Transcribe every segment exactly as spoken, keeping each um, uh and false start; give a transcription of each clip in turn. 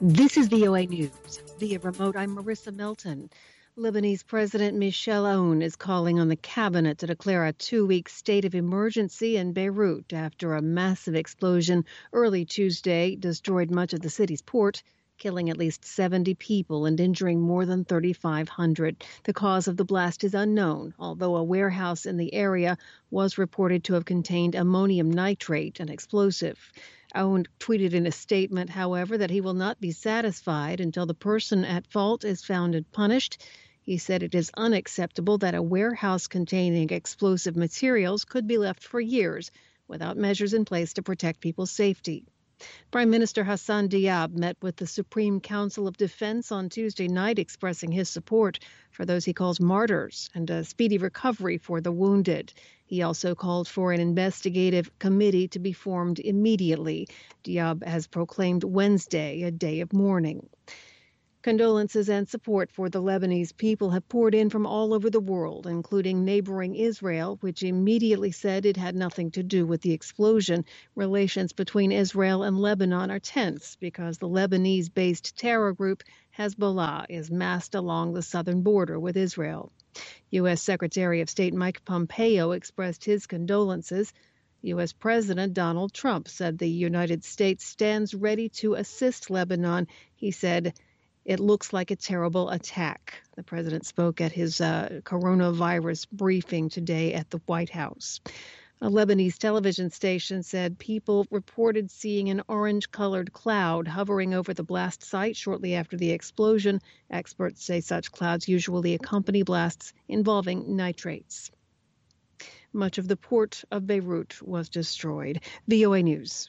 This is V O A News. Via remote, I'm Marissa Melton. Lebanese President Michel Aoun is calling on the cabinet to declare a two-week state of emergency in Beirut after a massive explosion early Tuesday destroyed much of the city's port, killing at least seventy people and injuring more than thirty-five hundred. The cause of the blast is unknown, although a warehouse in the area was reported to have contained ammonium nitrate, an explosive. Aoun tweeted in a statement, however, that he will not be satisfied until the person at fault is found and punished. He said it is unacceptable that a warehouse containing explosive materials could be left for years without measures in place to protect people's safety. Prime Minister Hassan Diab met with the Supreme Council of Defense on Tuesday night, expressing his support for those he calls martyrs and a speedy recovery for the wounded. He also called for an investigative committee to be formed immediately. Diab has proclaimed Wednesday a day of mourning. Condolences and support for the Lebanese people have poured in from all over the world, including neighboring Israel, which immediately said it had nothing to do with the explosion. Relations between Israel and Lebanon are tense because the Lebanese-based terror group Hezbollah is massed along the southern border with Israel. U S. Secretary of State Mike Pompeo expressed his condolences. U S. President Donald Trump said the United States stands ready to assist Lebanon. He said, "It looks like a terrible attack." The president spoke at his uh, coronavirus briefing today at the White House. A Lebanese television station said people reported seeing an orange-colored cloud hovering over the blast site shortly after the explosion. Experts say such clouds usually accompany blasts involving nitrates. Much of the port of Beirut was destroyed. V O A News.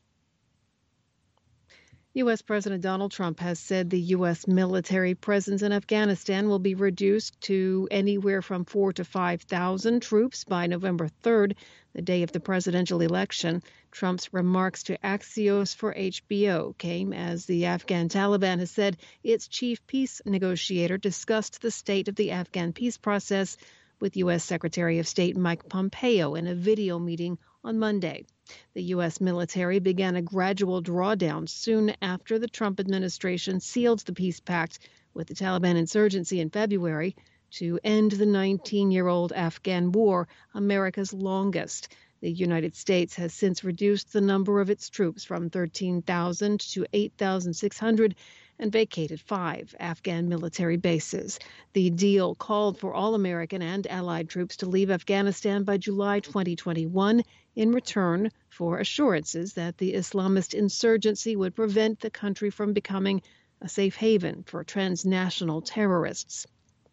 U S. President Donald Trump has said the U S military presence in Afghanistan will be reduced to anywhere from four to five thousand troops by November third, the day of the presidential election. Trump's remarks to Axios for H B O came as the Afghan Taliban has said its chief peace negotiator discussed the state of the Afghan peace process with U S. Secretary of State Mike Pompeo in a video meeting on Monday. The U S military began a gradual drawdown soon after the Trump administration sealed the peace pact with the Taliban insurgency in February to end the nineteen-year-old Afghan war, America's longest. The United States has since reduced the number of its troops from thirteen thousand to eight thousand six hundred and vacated five Afghan military bases. The deal called for all American and allied troops to leave Afghanistan by July twenty twenty-one in return for assurances that the Islamist insurgency would prevent the country from becoming a safe haven for transnational terrorists.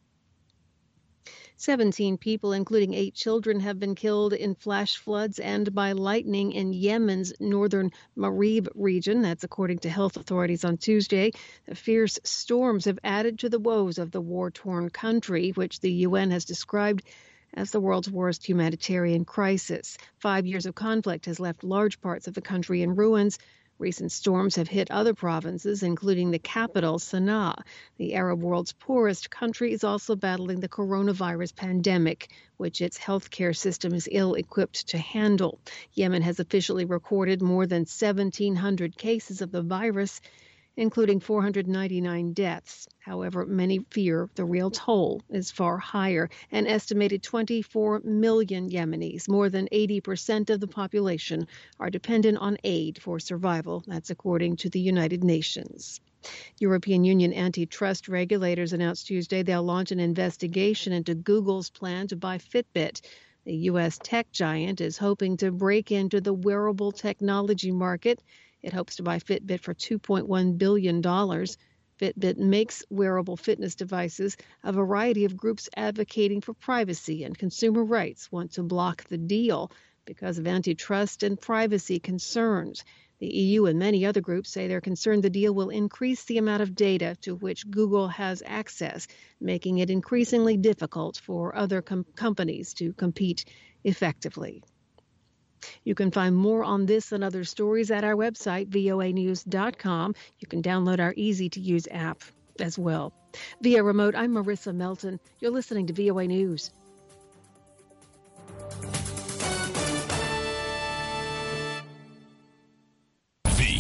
seventeen people, including eight children, have been killed in flash floods and by lightning in Yemen's northern Marib region. That's according to health authorities on Tuesday. The fierce storms have added to the woes of the war-torn country, which the U N has described as the world's worst humanitarian crisis. Five years of conflict has left large parts of the country in ruins. Recent storms have hit other provinces, including the capital, Sana'a. The Arab world's poorest country is also battling the coronavirus pandemic, which its healthcare system is ill-equipped to handle. Yemen has officially recorded more than seventeen hundred cases of the virus, including four hundred ninety-nine deaths. However, many fear the real toll is far higher. An estimated twenty-four million Yemenis, more than eighty percent of the population, are dependent on aid for survival. That's according to the United Nations. European Union antitrust regulators announced Tuesday they'll launch an investigation into Google's plan to buy Fitbit. The U S tech giant is hoping to break into the wearable technology market. It hopes to buy Fitbit for two point one billion dollars. Fitbit makes wearable fitness devices. A variety of groups advocating for privacy and consumer rights want to block the deal because of antitrust and privacy concerns. The E U and many other groups say they're concerned the deal will increase the amount of data to which Google has access, making it increasingly difficult for other com- companies to compete effectively. You can find more on this and other stories at our website, V O A news dot com. You can download our easy-to-use app as well. Via remote, I'm Marissa Melton. You're listening to V O A News.